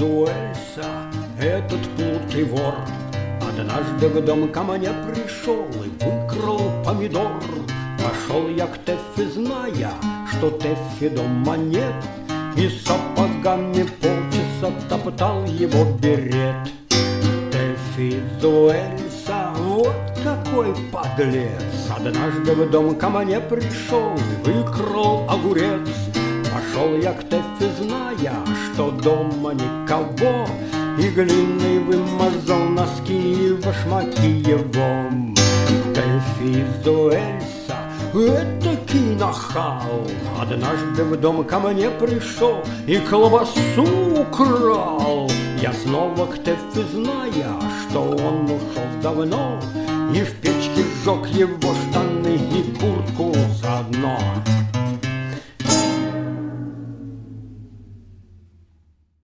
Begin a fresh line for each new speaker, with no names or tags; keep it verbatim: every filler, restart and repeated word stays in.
Эфизуэльса, этот плут и вор, однажды в дом ко мне пришел и выкрал помидор. Пошел я к Тэффи, зная, что Тэффи дома нет, и сапогами полчаса топтал его берет. Эфизуэльса, вот какой подлец, однажды в дом ко мне пришел и выкрал огурец. Пошел я к Тэффи, зная, что дома никого, и глиной вымазал носки и башмаки его. Эфизуэльса, этакий нахал, однажды в дом ко мне пришел и колбасу украл. Я снова к Тэффи, зная, что он ушел давно, и в печке сжег его штаны и куртку заодно.